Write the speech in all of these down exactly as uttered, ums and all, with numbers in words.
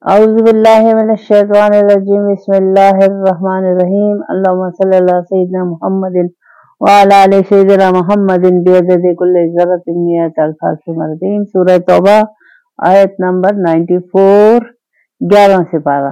اعوذ باللہ من الشیطان الرجیم بسم اللہ الرحمن الرحیم اللہم صلی اللہ سیدنا محمد وعلی آل سیدنا محمد بعدد کل ذرۃ مئۃ الف مرتين سورہ توبہ آیت نمبر نائنٹی فور گیارہ سپارہ.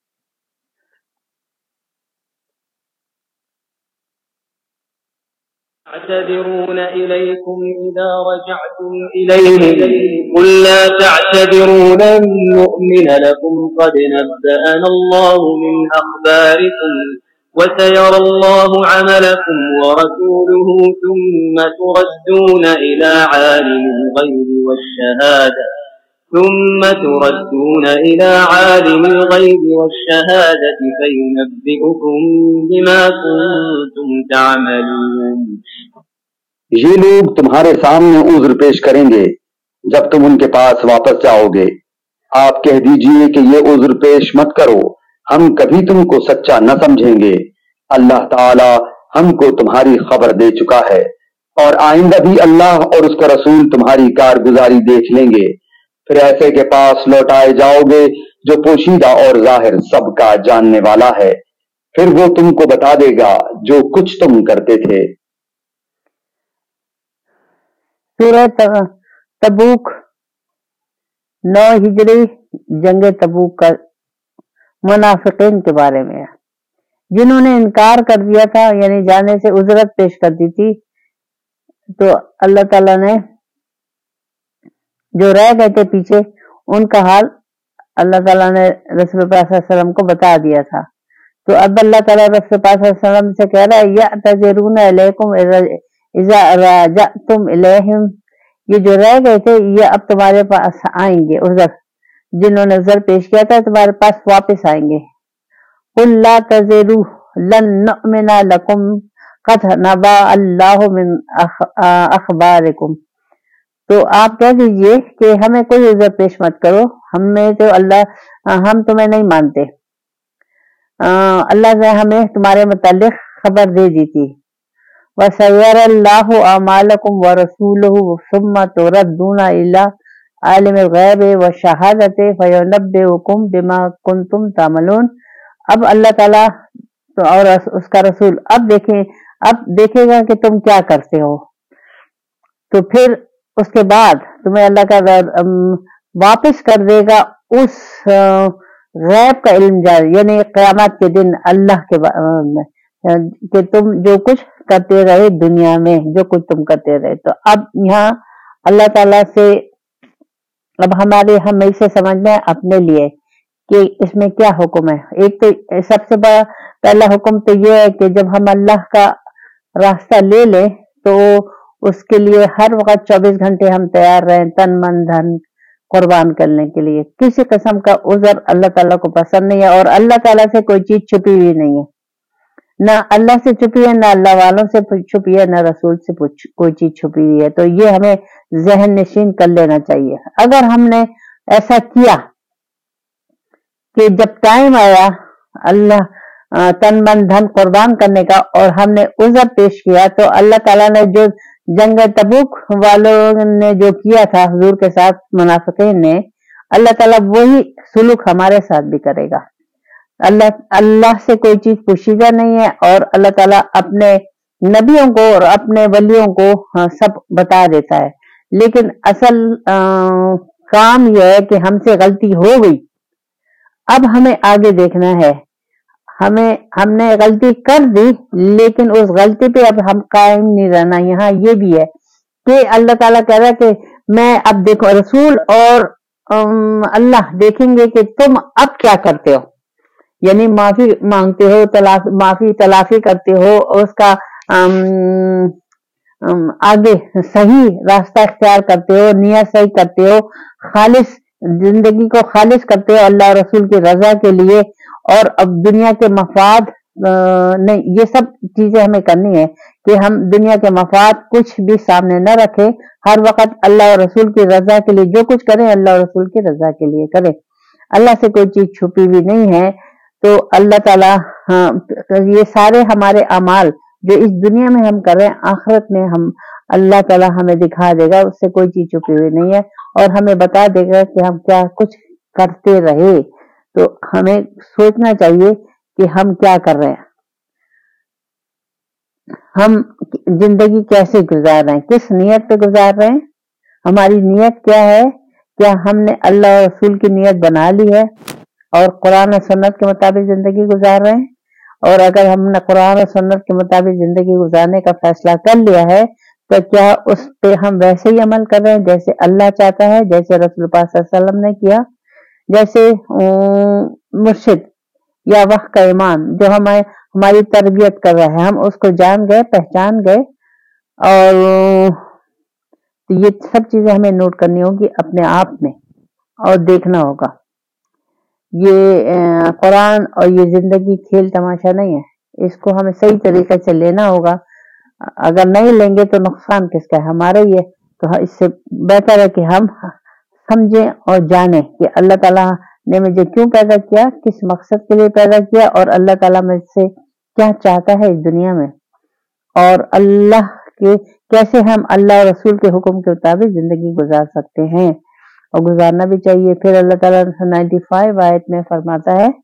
يعتذرون إليكم إذا رجعتم إليهم قل لا تعتذروا لن نؤمن لكم قد نبأنا الله من أخباركم وسيرى الله عملكم ورسوله ثم تردون إلى عالم الغيب والشهادة ثم تردون إلى عالم الغيب والشهادة فينبئكم بما كنتم تعملون. یہ لوگ تمہارے سامنے عذر پیش کریں گے جب تم ان کے پاس واپس جاؤ گے. آپ کہہ دیجئے کہ یہ عذر پیش مت کرو، ہم کبھی تم کو سچا نہ سمجھیں گے. اللہ تعالی ہم کو تمہاری خبر دے چکا ہے اور آئندہ بھی اللہ اور اس کا رسول تمہاری کارگزاری دیکھ لیں گے. پھر ایسے کے پاس لوٹائے جاؤ گے جو پوشیدہ اور ظاہر سب کا جاننے والا ہے، پھر وہ تم کو بتا دے گا جو کچھ تم کرتے تھے. سورہ تبوک نو ہجری جنگ تبوک کا منافقین کے بارے میں ہے جنہوں نے انکار کر دیا تھا، یعنی جانے سے عذرت پیش کر دی تھی. تو اللہ تعالیٰ نے جو رہ گئے تھے پیچھے ان کا حال اللہ تعالیٰ نے رسول پاک صلی اللہ علیہ وسلم کو بتا دیا تھا. تو اب اللہ تعالیٰ رسول پاک صلی اللہ علیہ وسلم سے کہہ رہا ہے یعتذرون الیکم اذا رجعتم الیہم، یہ جو رہ گئے تھے یہ اب تمہارے پاس آئیں گے، عذر جنہوں نے عذر پیش کیا تھا تمہارے پاس واپس آئیں گے. قل لا تعتذروا لن نؤمن لکم قد نبأ اللہ من اخبارکم، تو آپ کہہ دیجئے کہ ہمیں کوئی عذر پیش مت کرو، ہمیں تو اللہ ہم تمہیں نہیں مانتے، اللہ نے ہمیں تمہارے متعلق خبر دے دی تھی. وَسَيَرَى اللَّهُ أَعْمَالَكُمْ وَرَسُولُهُ ثُمَّ تُرَدُّونَ إِلَىٰ عَالِمِ الْغَيْبِ وَالشَّهَادَةِ فَيُنَبِّئُكُم بِمَا كُنتُمْ تَعْمَلُونَ. اب اللہ تعالیٰ اور اس کا رسول اب دیکھیں اب دیکھے گا کہ تم کیا کرتے ہو، تو پھر اس کے بعد تمہیں اللہ کا واپس کر دے گا اس غیب کا علم جاری، یعنی قیامت کے دن اللہ کے کہ تم جو کچھ کرتے رہے دنیا میں جو کچھ تم کرتے رہے. تو اب یہاں اللہ تعالیٰ سے اب ہمارے ہمیں سے سمجھنا ہے اپنے لیے کہ اس میں کیا حکم ہے. ایک تو سب سے بڑا پہلا حکم تو یہ ہے کہ جب ہم اللہ کا راستہ لے لیں تو اس کے لیے ہر وقت چوبیس گھنٹے ہم تیار رہیں تن من دھن قربان کرنے کے لیے. کسی قسم کا عذر اللہ تعالیٰ کو پسند نہیں ہے اور اللہ تعالیٰ سے کوئی چیز چھپی ہوئی نہیں ہے، نہ اللہ سے چھپی ہے، نہ اللہ والوں سے چھپی ہے، نہ رسول سے کوئی چیز چھپی ہوئی ہے. تو یہ ہمیں ذہن نشین کر لینا چاہیے. اگر ہم نے ایسا کیا کہ جب ٹائم آیا اللہ تن من دھن قربان کرنے کا اور ہم نے عذر پیش کیا، تو اللہ تعالیٰ نے جو جنگ تبوک والوں نے جو کیا تھا حضور کے ساتھ منافقین نے، اللہ تعالیٰ وہی سلوک ہمارے ساتھ بھی کرے گا. اللہ اللہ سے کوئی چیز پوشیدہ نہیں ہے اور اللہ تعالیٰ اپنے نبیوں کو اور اپنے ولیوں کو سب بتا دیتا ہے. لیکن اصل کام یہ ہے کہ ہم سے غلطی ہو گئی، اب ہمیں آگے دیکھنا ہے. ہمیں ہم نے غلطی کر دی لیکن اس غلطی پہ اب ہم قائم نہیں رہنا. یہاں یہ بھی ہے کہ اللہ تعالیٰ کہہ رہا ہے کہ میں اب دیکھو رسول اور اللہ دیکھیں گے کہ تم اب کیا کرتے ہو، یعنی معافی مانگتے ہو، تلاف معافی تلافی کرتے ہو، اس کا ام ام آگے صحیح راستہ اختیار کرتے ہو، نیت صحیح کرتے ہو، خالص زندگی کو خالص کرتے ہو اللہ رسول کی رضا کے لیے، اور اب دنیا کے مفاد نہیں، یہ سب چیزیں ہمیں کرنی ہے کہ ہم دنیا کے مفاد کچھ بھی سامنے نہ رکھیں، ہر وقت اللہ اور رسول کی رضا کے لیے جو کچھ کریں اللہ اور رسول کی رضا کے لیے کریں. اللہ سے کوئی چیز چھپی ہوئی نہیں ہے. تو اللہ تعالیٰ یہ سارے ہمارے اعمال جو اس دنیا میں ہم کر رہے ہیں آخرت میں ہم اللہ تعالیٰ ہمیں دکھا دے گا، اس سے کوئی چیز چھپی ہوئی نہیں ہے اور ہمیں بتا دے گا کہ ہم کیا کچھ کرتے رہے. تو ہمیں سوچنا چاہیے کہ ہم کیا کر رہے ہیں، ہم زندگی کیسے گزار رہے ہیں، کس نیت پہ گزار رہے ہیں، ہماری نیت کیا ہے، کیا ہم نے اللہ اور رسول کی نیت بنا لی ہے اور قرآن و سنت کے مطابق زندگی گزار رہے ہیں؟ اور اگر ہم نے قرآن و سنت کے مطابق زندگی گزارنے کا فیصلہ کر لیا ہے تو کیا اس پہ ہم ویسے ہی عمل کر رہے ہیں جیسے اللہ چاہتا ہے، جیسے رسول پاک صلی اللہ علیہ وسلم نے کیا، جیسے مرشد یا وقت کا ایمان جو ہمیں ہماری تربیت کر رہا ہے ہم اس کو جان گئے، پہچان گئے؟ اور یہ سب چیزیں ہمیں نوٹ کرنی ہوگی اپنے آپ میں اور دیکھنا ہوگا۔ یہ قرآن اور یہ زندگی کھیل تماشا نہیں ہے، اس کو ہمیں صحیح طریقے سے لینا ہوگا، اگر نہیں لیں گے تو نقصان کس کا ہے، ہمارا ہی ہے۔ تو اس سے بہتر ہے کہ ہم سمجھیں اور جانیں کہ اللہ تعالیٰ نے مجھے کیوں پیدا کیا، کس مقصد کے لیے پیدا کیا، اور اللہ تعالیٰ مجھ سے کیا چاہتا ہے اس دنیا میں، اور اللہ کے کیسے ہم اللہ اور رسول کے حکم کے مطابق زندگی گزار سکتے ہیں، اور گزارنا بھی چاہیے۔ پھر اللہ تعالیٰ نائنٹی فائیو آیت میں فرماتا ہے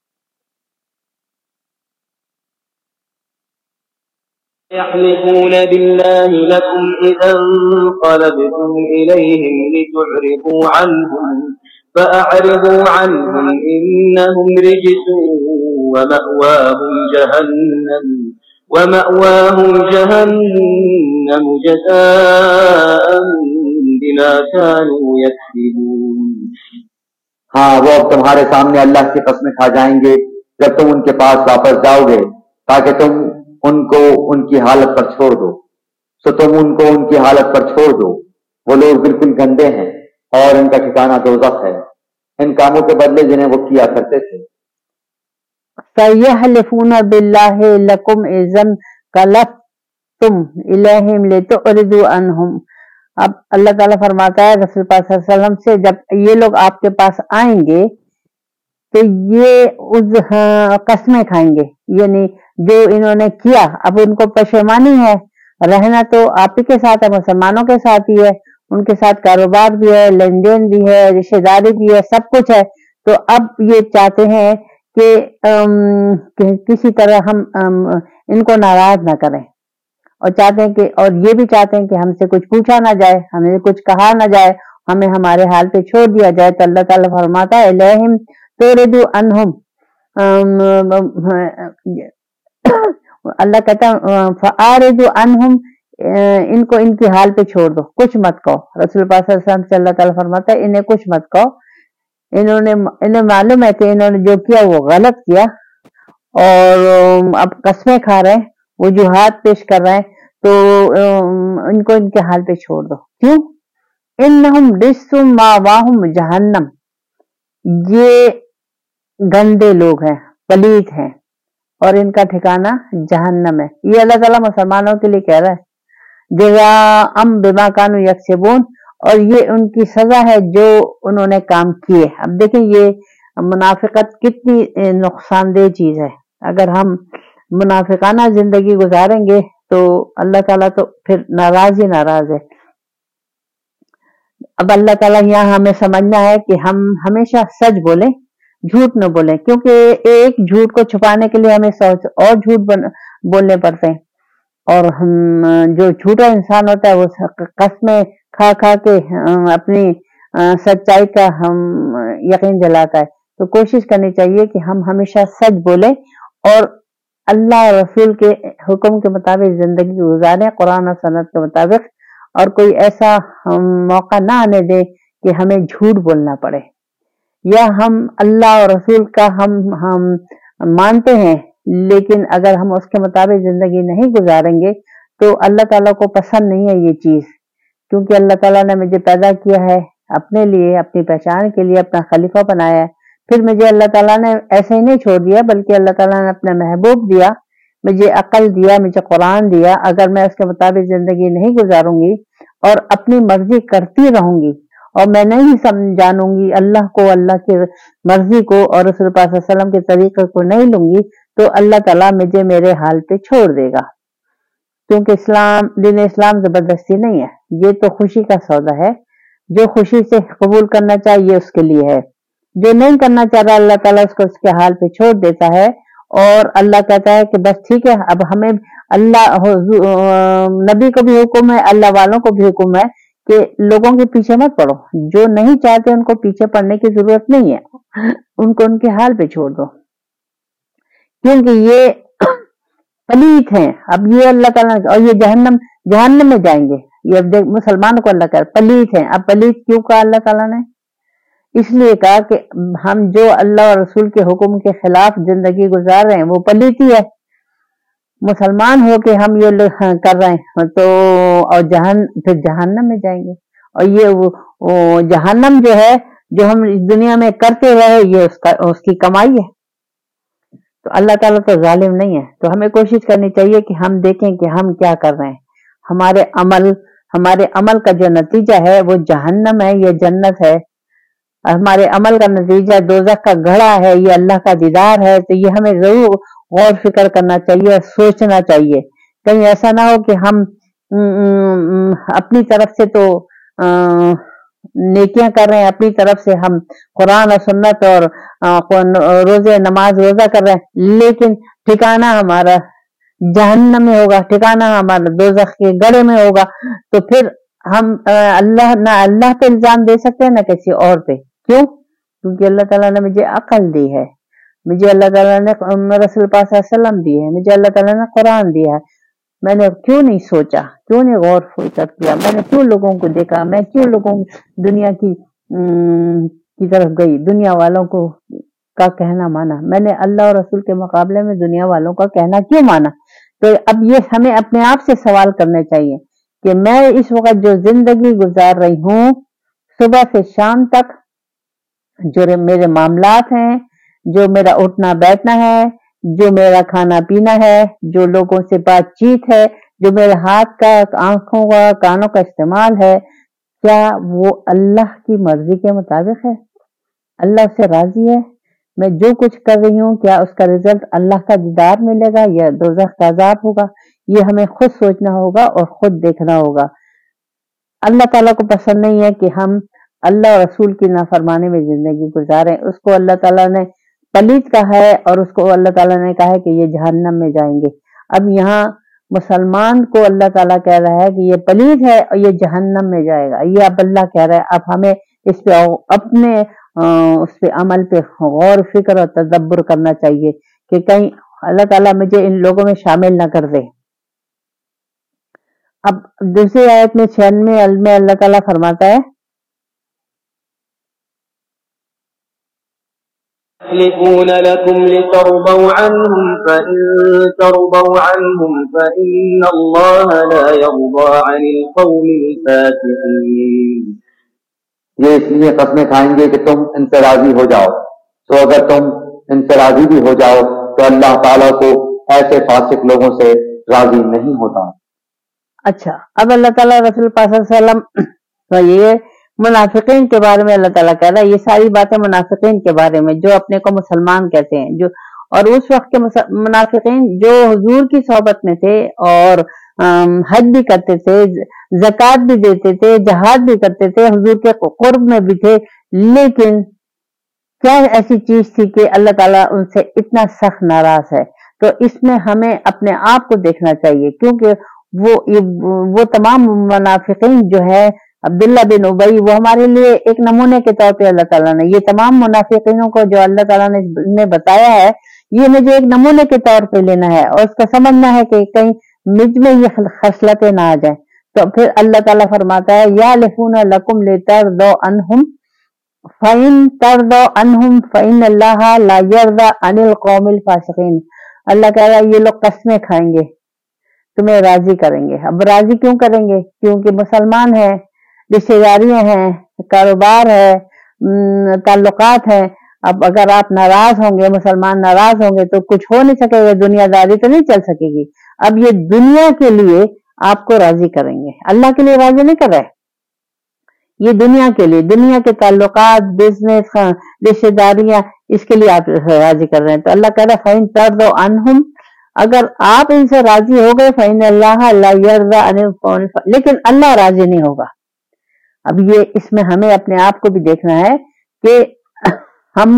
يحلفون بالله لكم إذا انقلبتم إليهم لتعرضوا عنهم فأعرضوا عنهم إنهم رجس ومأواهم جهنم ومأواهم جهنم جزاء بما كانوا يكسبون۔ ہاں، وہ اب تمہارے سامنے اللہ کی قسمیں کھا جائیں گے جب تم ان کے پاس واپس جاؤ گے تاکہ تم ان کو ان کی حالت پر چھوڑ دو، سو تم ان کو ان کی حالت پر چھوڑ دو، وہ لوگ بالکل گندے ہیں اور ان کا ٹھکانہ دوزخ ہے، ان کاموں کے بدلے جنہیں وہ کیا کرتے تھے۔ فَيَحْلِفُونَ بِاللَّهِ لَكُمْ إِذَا انقلبتم إِلَيْهِمْ لِتُعْرِضُوا عَنْهُمْ۔ اب اللہ تعالیٰ فرماتا ہے رسول پاک صلی اللہ علیہ وسلم سے، جب یہ لوگ آپ کے پاس آئیں گے تو یہ قسمیں کھائیں گے، یعنی جو انہوں نے کیا اب ان کو پشیمانی ہے، رہنا تو آپ ہی کے ساتھ ہے، مسلمانوں کے ساتھ ہی ہے، ان کے ساتھ کاروبار بھی ہے، لین دین بھی ہے، رشتے داری بھی ہے، سب کچھ ہے، تو اب یہ چاہتے ہیں کہ کسی طرح ہم ان کو ناراض نہ کریں، اور چاہتے ہیں کہ اور یہ بھی چاہتے ہیں کہ ہم سے کچھ پوچھا نہ جائے، ہمیں کچھ کہا نہ جائے، ہمیں ہمارے حال پہ چھوڑ دیا جائے۔ تو اللہ تعالیٰ فرماتا ہے الیہم توردو انہم، اللہ کہتا ہے فاعرضوا عنہم، ان کو ان کی حال پہ چھوڑ دو، کچھ مت کہو۔ رسول پاک صلی اللہ علیہ وسلم سے اللہ تعالیٰ فرماتا ہے انہیں کچھ مت کہو، انہوں نے انہیں معلوم ہے کہ انہوں نے جو کیا وہ غلط کیا، اور اب قسمیں کھا رہے ہیں، وجوہات پیش کر رہے ہیں، تو ان کو ان کے حال پہ چھوڑ دو۔ کیوں؟ انہم رجس مأواہم جہنم، یہ گندے لوگ ہیں، پلیت ہیں، اور ان کا ٹھکانہ جہنم ہے۔ یہ اللہ تعالیٰ مسلمانوں کے لیے کہہ رہا ہے جزاء بما کانوا یکسبون، اور یہ ان کی سزا ہے جو انہوں نے کام کیے۔ اب دیکھیں یہ منافقت کتنی نقصان دہ چیز ہے، اگر ہم منافقانہ زندگی گزاریں گے تو اللہ تعالیٰ تو پھر ناراض ہی ناراض ہے۔ اب اللہ تعالیٰ یہاں ہمیں سمجھنا ہے کہ ہم ہمیشہ سچ بولیں، جھوٹ نہ بولیں، کیونکہ ایک جھوٹ کو چھپانے کے لیے ہمیں سو اور جھوٹ بولنے پڑتے ہیں، اور ہم جو جھوٹا انسان ہوتا ہے وہ قسمیں کھا کھا کے اپنی سچائی کا ہم یقین دلاتا ہے۔ تو کوشش کرنی چاہیے کہ ہم ہمیشہ سچ بولیں اور اللہ اور رسول کے حکم کے مطابق زندگی گزاریں، قرآن اور سنت کے مطابق، اور کوئی ایسا موقع نہ آنے دیں کہ ہمیں جھوٹ بولنا پڑے، یا ہم اللہ اور رسول کا ہم ہم مانتے ہیں لیکن اگر ہم اس کے مطابق زندگی نہیں گزاریں گے تو اللہ تعالیٰ کو پسند نہیں ہے یہ چیز، کیونکہ اللہ تعالیٰ نے مجھے پیدا کیا ہے اپنے لیے، اپنی پہچان کے لیے، اپنا خلیفہ بنایا ہے، پھر مجھے اللہ تعالیٰ نے ایسے ہی نہیں چھوڑ دیا بلکہ اللہ تعالیٰ نے اپنا محبوب دیا، مجھے عقل دیا، مجھے قرآن دیا۔ اگر میں اس کے مطابق زندگی نہیں گزاروں گی اور اپنی مرضی کرتی رہوں گی اور میں نہیں جانوں گی اللہ کو، اللہ کی مرضی کو، اور رسول پاک صلی اللہ علیہ وسلم کے طریقے کو نہیں لوں گی، تو اللہ تعالیٰ مجھے میرے حال پہ چھوڑ دے گا، کیونکہ اسلام دین اسلام زبردستی نہیں ہے، یہ تو خوشی کا سودا ہے، جو خوشی سے قبول کرنا چاہیے اس کے لیے ہے، جو نہیں کرنا چاہ رہا اللہ تعالیٰ اس کو اس کے حال پہ چھوڑ دیتا ہے، اور اللہ کہتا ہے کہ بس ٹھیک ہے، اب ہمیں اللہ نبی کو بھی حکم ہے، اللہ والوں کو بھی حکم ہے کہ لوگوں کے پیچھے مت پڑو، جو نہیں چاہتے ان کو پیچھے پڑنے کی ضرورت نہیں ہے، ان کو ان کے حال پہ چھوڑ دو، کیونکہ یہ پلیت ہیں۔ اب یہ اللہ تعالیٰ اور یہ جہنم جہنم میں جائیں گے، یہ مسلمانوں کو اللہ کہہ پلیت ہیں۔ اب پلیت کیوں کہا اللہ تعالیٰ نے؟ اس لیے کہا کہ ہم جو اللہ اور رسول کے حکم کے خلاف زندگی گزار رہے ہیں وہ پلیتی ہے، مسلمان ہو کے ہم یہ کر رہے ہیں تو اور جہن پھر جہنم میں جائیں گے، اور یہ وہ, وہ جہنم جو ہے جو ہم اس دنیا میں کرتے رہے یہ اس کا اس کی کمائی ہے۔ تو اللہ تعالیٰ تو ظالم نہیں ہے، تو ہمیں کوشش کرنی چاہیے کہ ہم دیکھیں کہ ہم کیا کر رہے ہیں، ہمارے عمل ہمارے عمل کا جو نتیجہ ہے وہ جہنم ہے یا جنت ہے، ہمارے عمل کا نتیجہ دوزخ کا گھڑا ہے یہ اللہ کا دیدار ہے۔ تو یہ ہمیں ضرور غور فکر کرنا چاہیے، سوچنا چاہیے، کہیں ایسا نہ ہو کہ ہم اپنی طرف سے تو نیکیاں کر رہے ہیں، اپنی طرف سے ہم قرآن اور سنت اور روزے نماز روزہ کر رہے ہیں، لیکن ٹھکانہ ہمارا جہنم میں ہوگا، ٹھکانہ ہمارا دوزخ کے گڑھے میں ہوگا، تو پھر ہم اللہ نہ اللہ پہ الزام دے سکتے ہیں نہ کسی اور پہ۔ کیوں؟ کیونکہ اللہ تعالیٰ نے مجھے عقل دی ہے، مجھے اللہ تعالیٰ نے رسول پاک صلی اللہ علیہ وسلم دی ہے، مجھے اللہ تعالیٰ نے قرآن دیا ہے، میں نے کیوں نہیں سوچا، کیوں نہیں غور فکر کیا، میں نے کیوں لوگوں کو دیکھا، میں کیوں لوگوں دنیا کی کی طرف گئی، دنیا والوں کو کا کہنا مانا، میں نے اللہ اور رسول کے مقابلے میں دنیا والوں کا کہنا کیوں مانا؟ تو اب یہ ہمیں اپنے آپ سے سوال کرنے چاہیے کہ میں اس وقت جو زندگی گزار رہی ہوں صبح سے شام تک جو میرے معاملات ہیں، جو میرا اٹھنا بیٹھنا ہے، جو میرا کھانا پینا ہے، جو لوگوں سے بات چیت ہے، جو میرے ہاتھ کا آنکھوں کا کانوں کا استعمال ہے، کیا وہ اللہ کی مرضی کے مطابق ہے؟ اللہ سے راضی ہے؟ میں جو کچھ کر رہی ہوں کیا اس کا رزلٹ اللہ کا دیدار ملے گا یا دوزخ کا عذاب ہوگا؟ یہ ہمیں خود سوچنا ہوگا اور خود دیکھنا ہوگا۔ اللہ تعالیٰ کو پسند نہیں ہے کہ ہم اللہ اور رسول کی نافرمانی میں زندگی گزاریں، اس کو اللہ تعالیٰ نے پلیت کہا ہے اور اس کو اللہ تعالیٰ نے کہا ہے کہ یہ جہنم میں جائیں گے۔ اب یہاں مسلمان کو اللہ تعالیٰ کہہ رہا ہے کہ یہ پلیت ہے اور یہ جہنم میں جائے گا، یہ اب اللہ کہہ رہا ہے۔ اب ہمیں اس پہ اپنے اس پہ عمل پہ غور فکر اور تدبر کرنا چاہیے کہ کہیں اللہ تعالیٰ مجھے ان لوگوں میں شامل نہ کر دے۔ اب دوسری آیت میں چھیانوے میں اللہ تعالیٰ فرماتا ہے يحلفون لكم لترضوا عنهم فإن ترضوا عنهم فإن الله لا يرضى عن القوم الفاسقين۔ یہ اس لیے قسمیں کھائیں گے کہ تم ان سے راضی ہو جاؤ، تو اگر تم ان سے راضی بھی ہو جاؤ تو اللہ تعالیٰ کو ایسے فاسق لوگوں سے راضی نہیں ہوتا۔ اچھا، اب اللہ تعالیٰ رسول پاک صلی اللہ علیہ وسلم تو یہ منافقین کے بارے میں اللہ تعالیٰ کہہ رہا ہے، یہ ساری باتیں منافقین کے بارے میں جو اپنے کو مسلمان کہتے ہیں، جو اور اس وقت کے منافقین جو حضور کی صحبت میں تھے اور حج بھی کرتے تھے، زکوٰۃ بھی دیتے تھے، جہاد بھی کرتے تھے، حضور کے قرب میں بھی تھے، لیکن کیا ایسی چیز تھی کہ اللہ تعالیٰ ان سے اتنا سخت ناراض ہے؟ تو اس میں ہمیں اپنے آپ کو دیکھنا چاہیے، کیونکہ وہ وہ تمام منافقین جو ہے عبداللہ بن ابی، وہ ہمارے لیے ایک نمونے کے طور پہ اللہ تعالیٰ نے یہ تمام منافقینوں کو جو اللہ تعالیٰ نے بتایا ہے، یہ مجھے ایک نمونے کے طور پہ لینا ہے اور اس کا سمجھنا ہے کہ کہیں مجھ میں یہ خصلتیں نہ آ جائیں۔ تو پھر اللہ تعالیٰ فرماتا ہے یحلفون لکم لترضوا عنہم فإن ترضوا عنہم فإن اللہ لا یرضی عن القوم الفاسقین۔ اللہ کہہ رہا ہے یہ لوگ قسمیں کھائیں گے، تمہیں راضی کریں گے۔ اب راضی کیوں کریں گے؟ کیونکہ مسلمان ہیں، رشتے داریاں ہیں، کاروبار ہے، تعلقات ہیں۔ اب اگر آپ ناراض ہوں گے، مسلمان ناراض ہوں گے تو کچھ ہو نہیں سکے گا، دنیا داری تو نہیں چل سکے گی۔ اب یہ دنیا کے لیے آپ کو راضی کریں گے، اللہ کے لیے راضی نہیں کر رہے، یہ دنیا کے لیے، دنیا کے تعلقات، بزنس، رشتے داریاں، اس کے لیے آپ راضی کر رہے ہیں۔ تو اللہ کہہ رہا ہے فَإِن تَرْضَوْا عَنْهُمْ، اگر آپ ان سے راضی ہو گئے فَإِنَّ اللَّهَ لَا يَرْضَىٰ عَنِ الْقَوْمِ، لیکن اللہ راضی نہیں ہوگا۔ اب یہ اس میں ہمیں اپنے آپ کو بھی دیکھنا ہے کہ ہم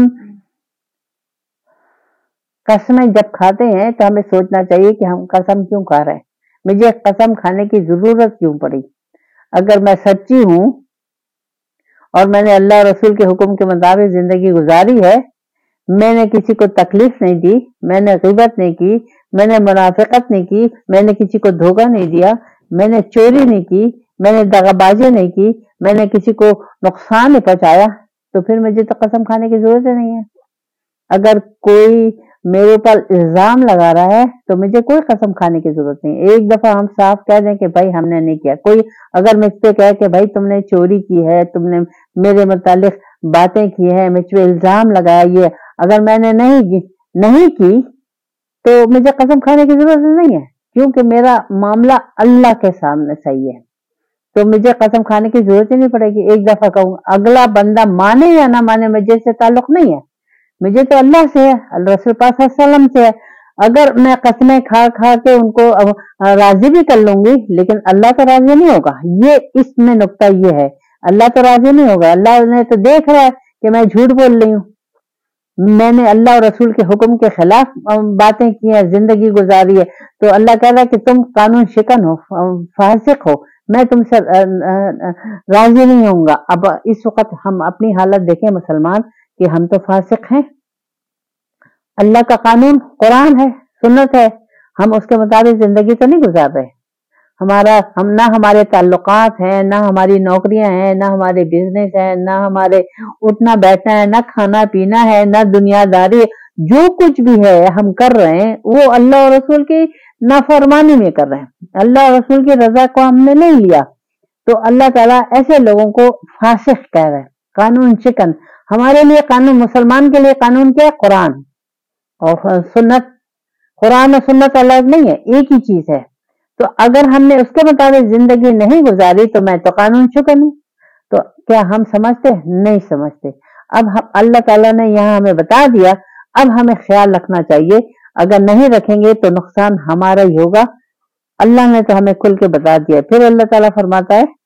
قسمیں جب کھاتے ہیں تو ہمیں سوچنا چاہیے کہ ہم قسم کیوں کھا رہے ہیں, مجھے قسم کھانے کی ضرورت کیوں پڑی. اگر میں سچی ہوں اور میں نے اللہ رسول کے حکم کے مطابق زندگی گزاری ہے, میں نے کسی کو تکلیف نہیں دی, میں نے غیبت نہیں کی, میں نے منافقت نہیں کی, میں نے کسی کو دھوکہ نہیں دیا, میں نے چوری نہیں کی, میں نے دغا بازی نہیں کی, میں نے کسی کو نقصان نہیں پہنچایا, تو پھر مجھے تو قسم کھانے کی ضرورت نہیں ہے. اگر کوئی میرے اوپر الزام لگا رہا ہے تو مجھے کوئی قسم کھانے کی ضرورت نہیں. ایک دفعہ ہم صاف کہہ دیں کہ بھائی ہم نے نہیں کیا. کوئی اگر مجھ پہ کہے کہ بھائی تم نے چوری کی ہے, تم نے میرے متعلق باتیں کی ہے, مجھ پہ الزام لگایا, یہ اگر میں نے نہیں نہیں کی تو مجھے قسم کھانے کی ضرورت نہیں ہے, کیونکہ میرا معاملہ اللہ کے سامنے صحیح ہے, تو مجھے قسم کھانے کی ضرورت ہی نہیں پڑے گی. ایک دفعہ کہوں, اگلا بندہ مانے یا نہ مانے مجھے سے تعلق نہیں ہے, مجھے تو اللہ سے ہے, رسول پاک صلی اللہ علیہ وسلم سے ہے. اگر میں قسمیں کھا کھا کے ان کو راضی بھی کر لوں گی لیکن اللہ تو راضی نہیں ہوگا. یہ اس میں نقطہ یہ ہے, اللہ تو راضی نہیں ہوگا. اللہ نے تو دیکھ رہا ہے کہ میں جھوٹ بول رہی ہوں, میں نے اللہ اور رسول کے حکم کے خلاف باتیں کی ہیں, زندگی گزاری ہے, تو اللہ کہہ رہا ہے کہ تم قانون شکن ہو, فاسق ہو, میں تم سے راضی نہیں ہوں گا. اب اس وقت ہم اپنی حالت دیکھیں مسلمان کہ ہم تو فاسق ہیں. اللہ کا قانون قرآن ہے, سنت ہے, ہم اس کے مطابق زندگی تو نہیں گزار رہے. ہمارا ہم نہ ہمارے تعلقات ہیں, نہ ہماری نوکریاں ہیں, نہ ہمارے بزنس ہیں, نہ ہمارے اٹھنا بیٹھنا ہے, نہ کھانا پینا ہے, نہ دنیا داری. جو کچھ بھی ہے ہم کر رہے ہیں وہ اللہ اور رسول کی نافرمانی میں کر رہے ہیں. اللہ اور رسول کی رضا کو ہم نے نہیں لیا, تو اللہ تعالیٰ ایسے لوگوں کو فاسق کہہ رہے ہیں, قانون شکن. ہمارے لیے قانون, مسلمان کے لیے قانون کیا ہے؟ قرآن اور سنت. قرآن اور سنت الگ نہیں ہے, ایک ہی چیز ہے. تو اگر ہم نے اس کے مطابق زندگی نہیں گزاری تو میں تو قانون شکن ہوں. تو کیا ہم سمجھتے؟ نہیں سمجھتے. اب ہم اللہ تعالیٰ نے یہاں ہمیں بتا دیا, اب ہمیں خیال رکھنا چاہیے. اگر نہیں رکھیں گے تو نقصان ہمارا ہی ہوگا. اللہ نے تو ہمیں کھل کے بتا دیا. پھر اللہ تعالیٰ فرماتا ہے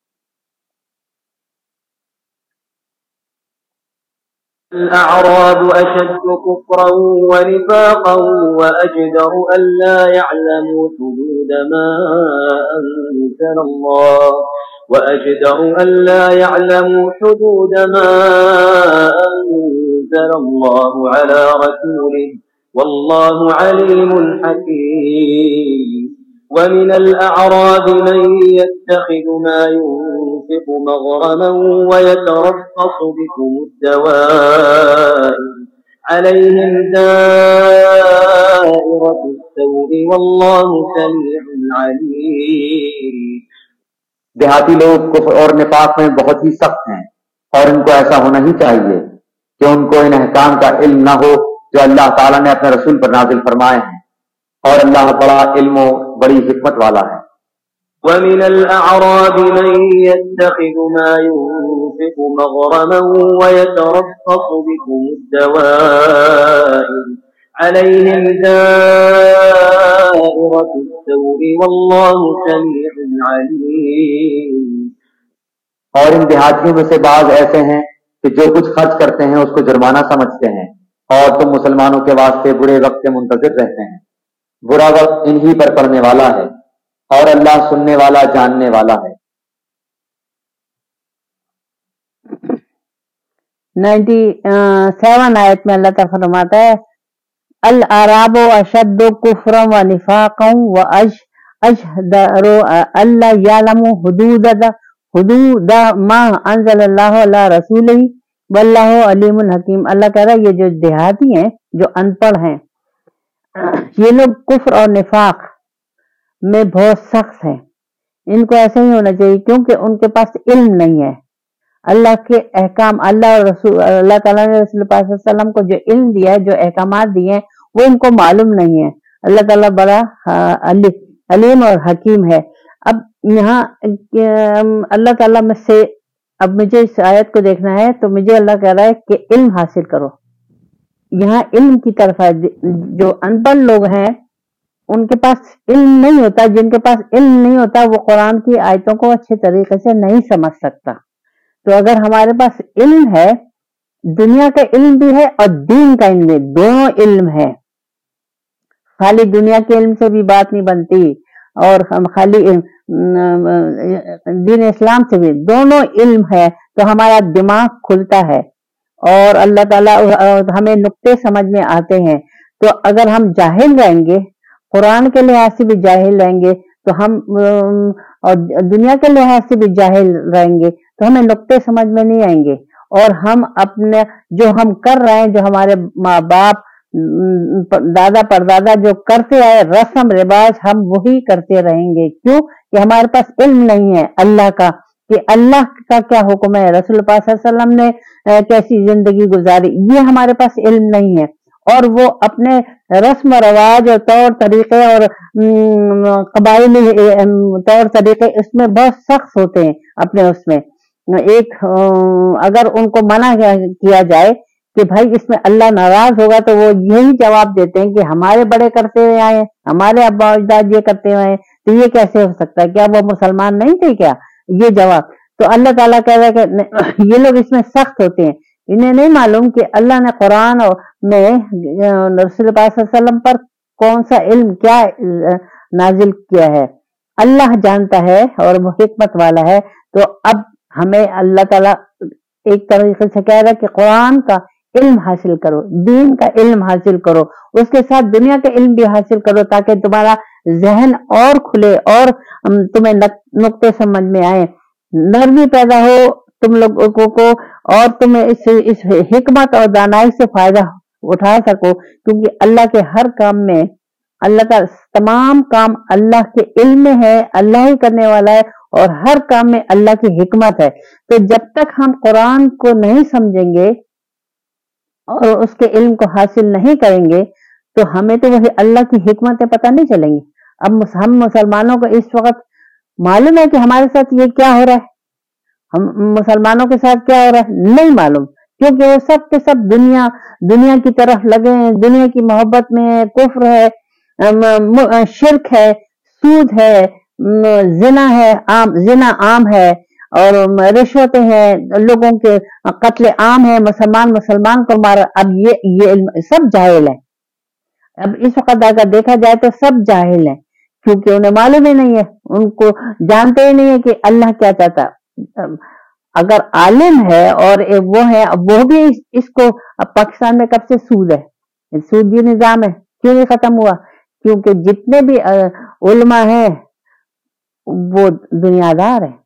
الأعراب أشد كفرا ونفاقا وأجدر ألا يعلموا حدود ما أنزل الله وأجدر ألا يعلموا حدود ما أنزل الله على رسوله والله عليم حكيم. ومن الأعراب من يتخذ ما ينفق مغرما ويتربص بكم الدوائر عليهم دائرة السوء والله سميع عليم. دیہاتی لوگ کفر اور نفاق میں بہت ہی سخت ہیں, اور ان کو ایسا ہونا ہی چاہیے کہ ان کو ان احکام کا علم نہ ہو جو اللہ تعالیٰ نے اپنے رسول پر نازل فرمائے ہیں, اور اللہ بڑا علم و بڑی حکمت والا ہے. ومن الأعراب من يتخذ ما ينفق مغرما ويتربص بكم الدوائر عليهم دائرة السوء والله سميع عليم. اور ان دیہاتیوں میں سے بعض ایسے ہیں کہ جو کچھ خرچ کرتے ہیں اس کو جرمانہ سمجھتے ہیں, اور تم مسلمانوں کے واسطے برے وقت کے منتظر رہتے ہیں. برا وقت انہی پر پڑنے والا ہے, اور اللہ سننے والا جاننے والا ہے. نائنٹی سیون آیت میں اللہ تعالیٰ فرماتا ہے الاعراب اشد کفرا و نفاقا و اجدر اللہ یعلم حدود حدود ما انزل اللہ علی رسولہ واللہ علیم الحکیم. اللہ کہہ رہا ہے یہ جو دیہاتی ہیں, جو ان پڑھ ہیں, یہ لوگ کفر اور نفاق میں بہت سخت ہیں. ان کو ایسا ہی ہونا چاہیے کیونکہ ان کے پاس علم نہیں ہے. اللہ کے احکام, اللہ اور رسول اللہ تعالیٰ نے رسول پاک صلی اللہ علیہ وسلم کو جو علم دیا ہے, جو احکامات دیے ہیں, وہ ان کو معلوم نہیں ہے. اللہ تعالیٰ بڑا علیم اور حکیم ہے. اب یہاں اللہ تعالیٰ میں سے اب مجھے اس آیت کو دیکھنا ہے, تو مجھے اللہ کہہ رہا ہے کہ علم حاصل کرو. یہاں علم کی طرف ہے. جو ان پڑھ لوگ ہیں ان کے پاس علم نہیں ہوتا, جن کے پاس علم نہیں ہوتا وہ قرآن کی آیتوں کو اچھے طریقے سے نہیں سمجھ سکتا. تو اگر ہمارے پاس علم ہے دنیا کا علم بھی ہے اور دین کا علم بھی، دونوں علم ہے. خالی دنیا کے علم سے بھی بات نہیں بنتی اور ہم خالی دین اسلام سے بھی، دونوں علم ہے تو ہمارا دماغ کھلتا ہے اور اللہ تعالیٰ ہمیں نقطے سمجھ میں آتے ہیں. تو اگر ہم جاہل رہیں گے، قرآن کے لحاظ سے بھی جاہل رہیں گے تو ہم اور دنیا کے لحاظ سے بھی جاہل رہیں گے تو ہمیں نقطے سمجھ میں نہیں آئیں گے، اور ہم اپنے جو ہم کر رہے ہیں، جو ہمارے ماں باپ دادا پردادا جو کرتے آئے رسم رواج، ہم وہی کرتے رہیں گے. کیوں کہ ہمارے پاس علم نہیں ہے اللہ کا، کہ اللہ کا کیا حکم ہے، رسول پاک صلی اللہ علیہ وسلم نے کیسی زندگی گزاری، یہ ہمارے پاس علم نہیں ہے. اور وہ اپنے رسم و رواج اور طور طریقے اور قبائلی طور طریقے اس میں بہت سخت ہوتے ہیں. اپنے اس میں ایک اگر ان کو منع کیا جائے کہ بھائی اس میں اللہ ناراض ہوگا تو وہ یہی جواب دیتے ہیں کہ ہمارے بڑے کرتے ہوئے آئے، ہمارے ابا اجداد یہ کرتے ہوئے ہیں، تو یہ کیسے ہو سکتا ہے، کیا وہ مسلمان نہیں تھے کیا، یہ جواب. تو اللہ تعالیٰ کہہ رہا ہے کہ یہ لوگ اس میں سخت ہوتے ہیں. انہیں نہیں معلوم کہ اللہ نے قرآن میں رسول پاک صلی اللہ علیہ وسلم پر کون سا علم کیا نازل کیا ہے. اللہ جانتا ہے اور وہ حکمت والا ہے. تو اب ہمیں اللہ تعالیٰ ایک طریقے سے کہہ رہا ہے کہ قرآن کا علم حاصل کرو، دین کا علم حاصل کرو، اس کے ساتھ دنیا کا علم بھی حاصل کرو تاکہ تمہارا ذہن اور کھلے اور تمہیں نقطے سمجھ میں آئے، نرمی پیدا ہو تم لوگوں کو، اور تم اس, اس حکمت اور دانائی سے فائدہ اٹھا سکو. کیونکہ اللہ کے ہر کام میں اللہ کا تمام کام اللہ کے علم میں ہے، اللہ ہی کرنے والا ہے، اور ہر کام میں اللہ کی حکمت ہے. تو جب تک ہم قرآن کو نہیں سمجھیں گے اور اس کے علم کو حاصل نہیں کریں گے تو ہمیں تو وہی اللہ کی حکمتیں پتہ نہیں چلیں گی. اب ہم مسلمانوں کو اس وقت معلوم ہے کہ ہمارے ساتھ یہ کیا ہو رہا ہے، ہم مسلمانوں کے ساتھ کیا ہو رہا ہے نہیں معلوم، کیونکہ وہ سب کے سب دنیا دنیا کی طرف لگے ہیں، دنیا کی محبت میں کفر ہے، شرک ہے، سود ہے، زنا ہے، عام زنا عام ہے، اور رشوتیں ہیں، لوگوں کے قتل عام ہے، مسلمان مسلمان کو مارا. اب یہ یہ علم سب جاہل ہے. اب اس وقت اگر دیکھا جائے تو سب جاہل ہیں، کیونکہ انہیں معلوم ہی نہیں ہے، ان کو جانتے ہی نہیں ہے کہ اللہ کیا چاہتا. اگر عالم ہے اور وہ ہے وہ بھی اس کو، پاکستان میں کب سے سود ہے، سود یہ نظام ہے، کیوں نہیں ختم ہوا؟ کیونکہ جتنے بھی علماء ہیں وہ دنیا دار ہیں،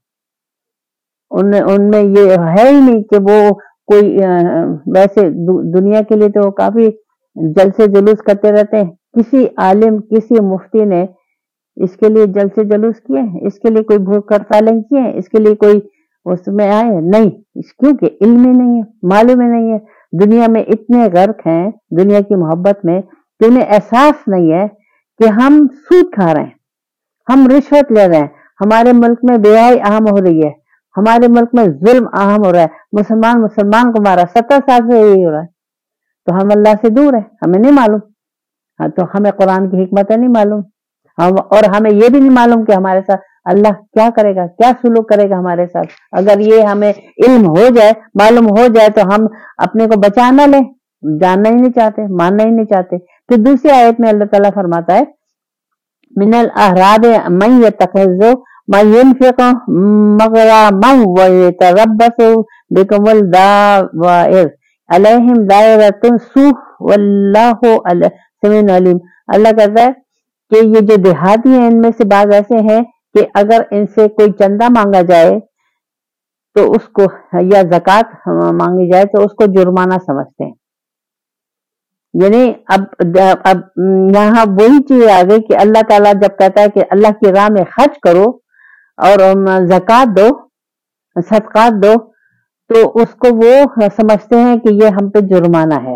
ان ان میں یہ ہے ہی نہیں کہ وہ کوئی ویسے دنیا کے لیے تو کافی جلسے جلوس کرتے رہتے ہیں. کسی عالم کسی مفتی نے اس کے لیے جلسے جلوس کیے، اس کے لیے کوئی بھوک ہڑتالیں کیے، اس کے لیے کوئی اس میں آئے نہیں، کیونکہ علم ہی نہیں ہے، معلوم ہی نہیں ہے. دنیا میں اتنے غرق ہیں دنیا کی محبت میں کہ انہیں احساس نہیں ہے کہ ہم سود کھا رہے ہیں، ہم رشوت لے رہے ہیں، ہمارے ملک میں بے حیائی عام ہو رہی ہے، ہمارے ملک میں ظلم عام ہو رہا ہے، مسلمان مسلمان کو مارا، ستر سال سے یہی ہو رہا ہے. تو ہم اللہ سے دور ہیں، ہمیں نہیں معلوم. ہاں تو ہمیں قرآن کی حکمتیں نہیں معلوم، اور ہمیں یہ بھی نہیں معلوم کہ ہمارے ساتھ اللہ کیا کرے گا، کیا سلوک کرے گا ہمارے ساتھ. اگر یہ ہمیں علم ہو جائے، معلوم ہو جائے تو ہم اپنے کو بچا نہ لیں، جاننا ہی نہیں چاہتے، ماننا ہی نہیں چاہتے. پھر دوسری آیت میں اللہ تعالیٰ فرماتا ہے من الاحراب من يتخذ ما ينفق مغراما ويتربص بكم الدوائر علیہم دائرۃ السوء واللہ سمیع علیم. اللہ کہتا ہے کہ یہ جو دیہاتی ہیں ان میں سے بعض ایسے ہیں کہ اگر ان سے کوئی چندہ مانگا جائے تو اس کو، یا زکوٰۃ مانگی جائے تو اس کو جرمانہ سمجھتے ہیں. یعنی اب اب یہاں وہی چیز آ گئی کہ اللہ تعالیٰ جب کہتا ہے کہ اللہ کی راہ میں خرچ کرو اور زکوٰۃ دو، صدقات دو، تو اس کو وہ سمجھتے ہیں کہ یہ ہم پہ جرمانہ ہے،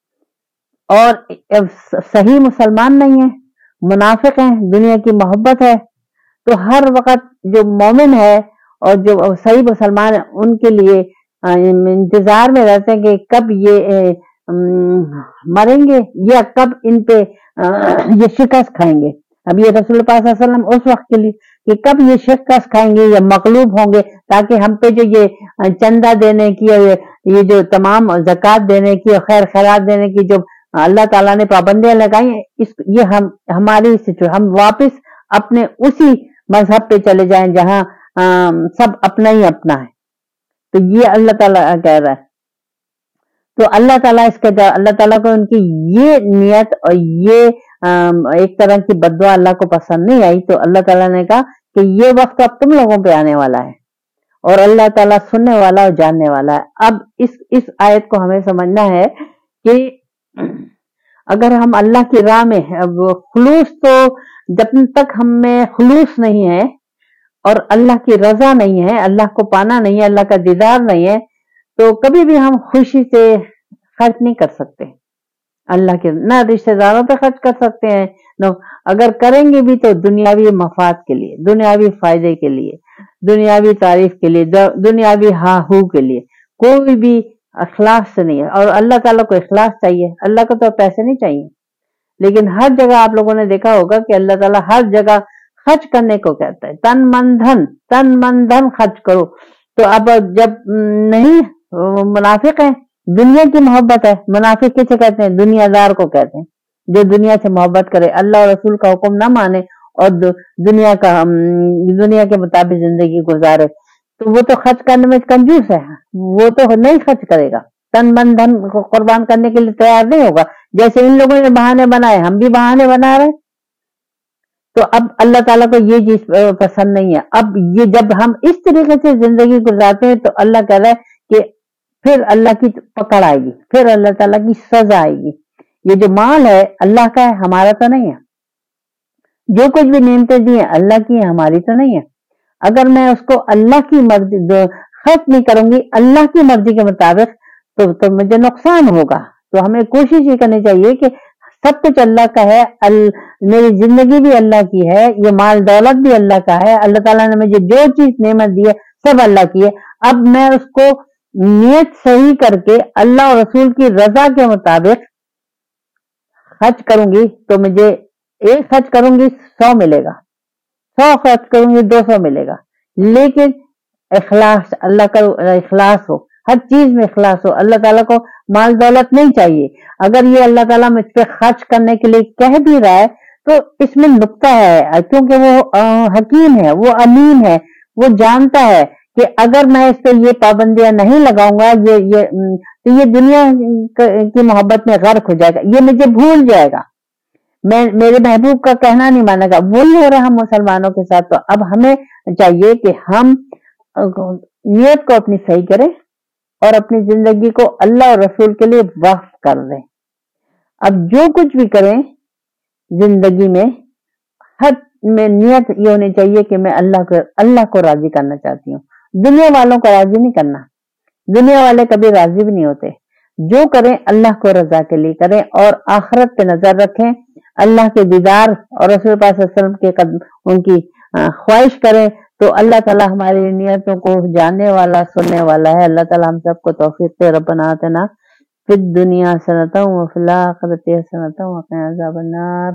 اور صحیح مسلمان نہیں ہے، منافق ہیں، دنیا کی محبت ہے. تو ہر وقت جو مومن ہے اور جو صحیح مسلمان ہے ان کے لیے انتظار میں رہتے ہیں کہ کب یہ مریں گے یا کب ان پہ یہ شکست کھائیں گے. اب یہ رسول پاک صلی اللہ علیہ وسلم اس وقت کے لیے کہ کب یہ شکست کھائیں گے یا مغلوب ہوں گے تاکہ ہم پہ جو یہ چندہ دینے کی اور یہ جو تمام زکوٰۃ دینے کی اور خیر خیرات دینے کی جو اللہ تعالیٰ نے پابندیاں لگائی ہیں، اس یہ ہم ہماری ہم واپس اپنے اسی مذہب پہ چلے جائیں جہاں سب اپنا ہی اپنا ہے. تو یہ اللہ تعالیٰ کہہ رہا ہے. تو اللہ تعالیٰ اس کا اللہ تعالیٰ کو ان کی یہ نیت اور یہ ایک طرح کی بددعا اللہ کو پسند نہیں آئی. تو اللہ تعالیٰ نے کہا کہ یہ وقت اب تم لوگوں پہ آنے والا ہے اور اللہ تعالیٰ سننے والا اور جاننے والا ہے. اب اس اس آیت کو ہمیں سمجھنا ہے کہ اگر ہم اللہ کی راہ میں خلوص، تو جب تک ہم میں خلوص نہیں ہے اور اللہ کی رضا نہیں ہے، اللہ کو پانا نہیں ہے، اللہ کا دیدار نہیں ہے، تو کبھی بھی ہم خوشی سے خرچ نہیں کر سکتے. اللہ کے نہ رشتہ داروں پہ خرچ کر سکتے ہیں، نو اگر کریں گے بھی تو دنیاوی مفاد کے لیے، دنیاوی فائدے کے لیے، دنیاوی تعریف کے لیے، دنیاوی ہا ہو کے لیے. کوئی بھی اخلاص سے نہیں ہے. اور اللہ تعالیٰ کو اخلاص چاہیے، اللہ کو تو پیسے نہیں چاہیے. لیکن ہر جگہ آپ لوگوں نے دیکھا ہوگا کہ اللہ تعالیٰ ہر جگہ خرچ کرنے کو کہتا ہے، تن من دھن تن من دھن خرچ کرو. تو اب جب نہیں منافق ہیں، دنیا کی محبت ہے. منافق کسے کہتے ہیں؟ دنیا دار کو کہتے ہیں، جو دنیا سے محبت کرے، اللہ اور رسول کا حکم نہ مانے اور دنیا کا دنیا کے مطابق زندگی گزارے. تو وہ تو خرچ کرنے میں کنجوس ہے، وہ تو نہیں خرچ کرے گا، تن من دھن کو قربان کرنے کے لیے تیار نہیں ہوگا. جیسے ان لوگوں نے بہانے بنائے، ہم بھی بہانے بنا رہے. تو اب اللہ تعالیٰ کو یہ چیز پسند نہیں ہے. اب یہ جب ہم اس طریقے سے زندگی گزارتے ہیں تو اللہ کہہ رہا ہے کہ پھر اللہ کی پکڑ آئے گی، پھر اللہ تعالیٰ کی سزا آئے گی. یہ جو مال ہے اللہ کا ہے، ہمارا تو نہیں ہے. جو کچھ بھی نعمتیں دی ہیں اللہ کی ہیں، ہماری تو نہیں ہے. اگر میں اس کو اللہ کی مرضی خرچ نہیں کروں گی اللہ کی مرضی کے مطابق تو, تو مجھے نقصان ہوگا. تو ہمیں کوشش یہ کرنی چاہیے کہ سب کچھ اللہ کا ہے، ال... میری زندگی بھی اللہ کی ہے، یہ مال دولت بھی اللہ کا ہے، اللہ تعالیٰ نے مجھے جو چیز نعمت دی ہے سب اللہ کی ہے. اب میں اس کو نیت صحیح کر کے اللہ اور رسول کی رضا کے مطابق خرچ کروں گی تو مجھے ایک خرچ کروں گی سو ملے گا، سو خرچ کروں گی دو سو ملے گا. لیکن اخلاص، اللہ کا اخلاص ہو، ہر چیز میں اخلاص ہو. اللہ تعالیٰ کو مال دولت نہیں چاہیے. اگر یہ اللہ تعالیٰ مجھ پہ خرچ کرنے کے لیے کہہ بھی رہا ہے تو اس میں نقطہ ہے، کیونکہ وہ حکیم ہے، وہ علیم ہے، وہ جانتا ہے کہ اگر میں اس پہ یہ پابندیاں نہیں لگاؤں گا یہ یہ تو یہ دنیا کی محبت میں غرق ہو جائے گا، یہ مجھے بھول جائے گا، میں میرے محبوب کا کہنا نہیں مانے گا. وہی ہو رہا ہم مسلمانوں کے ساتھ. تو اب ہمیں چاہیے کہ ہم نیت کو اپنی صحیح کریں اور اپنی زندگی کو اللہ اور رسول کے لیے وقف کر دیں. اب جو کچھ بھی کریں زندگی میں، ہر میں نیت یہ ہونی چاہیے کہ میں اللہ کو اللہ کو راضی کرنا چاہتی ہوں، دنیا والوں کو راضی نہیں کرنا. دنیا والے کبھی راضی بھی نہیں ہوتے. جو کریں اللہ کو رضا کے لیے کریں اور آخرت پہ نظر رکھیں، اللہ کے دیدار اور رسول پاک صلی اللہ علیہ وسلم کے قدم ان کی خواہش کریں. تو اللہ تعالیٰ ہماری نیتوں کو جاننے والا سننے والا ہے. اللہ تعالیٰ ہم سب کو توفیق دے. ربنا آتنا فی الدنیا حسنۃ وفی الآخرۃ حسنۃ وقنا عذاب النار.